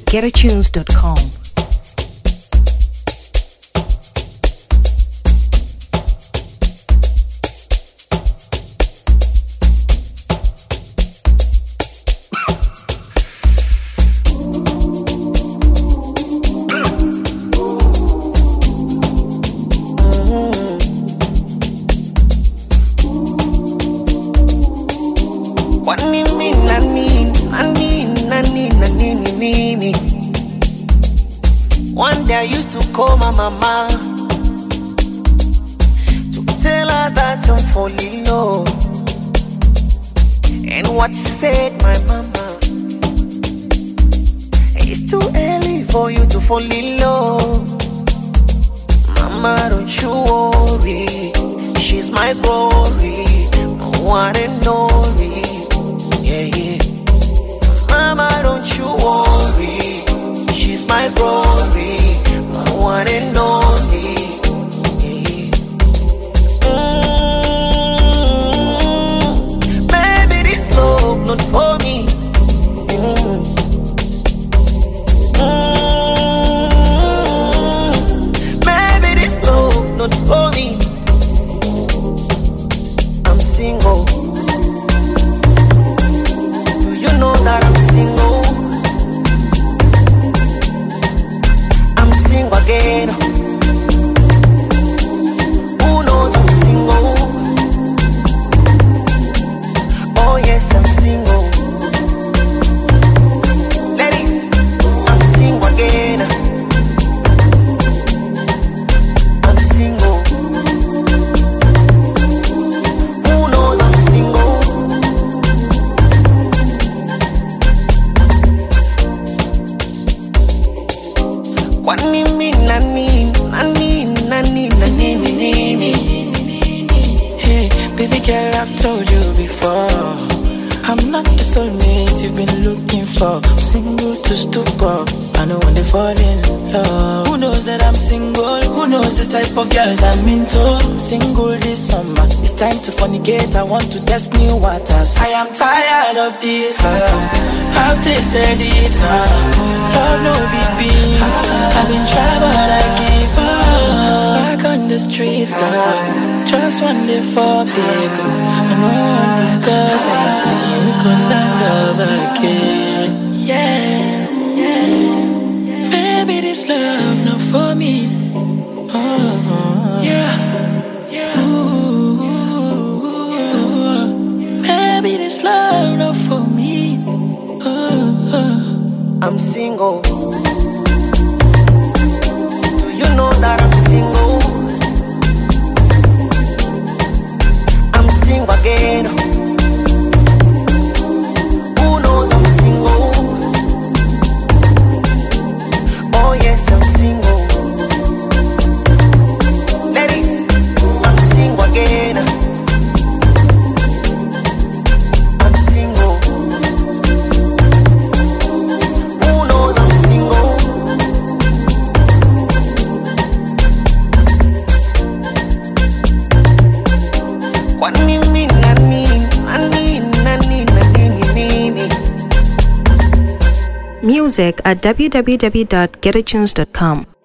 www.getatunes.com. One day I used to call my mama to tell her that I'm falling low. And what she said, my mama, it's too early for you to fall in love. Mama, don't you worry, she's my glory, my one and only. Yeah, yeah. Mama, don't you worry, she's my glory, my one and only. Baby, this love not for me. Baby, this love not for me. I'm single. Do you know that I'm single? Again. Who knows I'm single? Oh yes, I'm single. Ladies, I'm single again. I'm single. Who knows I'm single? What me Hey, baby girl, I've told you before, I'm not the soulmate you've been looking for. I'm single to stupor, I know when they fall in love. Who knows that I'm single? Who knows the type of girls I'm into? I'm single this summer, it's time to fornicate. I want to test new waters. I am tired of this love, I've tasted it now. Love no big beans, I've been trying but I give up. Back on the streets now, just one day fuck they go. I don't want to discuss anything because I love again. Yeah, yeah. Baby, this love not for me. Oh, yeah, yeah. Ooh, baby, this love not for me. I'm single. Do you know that I'm single? I'm single again. Who knows I'm single? Oh yes, I'm single. Ladies, I'm single again. I'm single. Who knows I'm single? What me mean, Music at www.getatunes.com.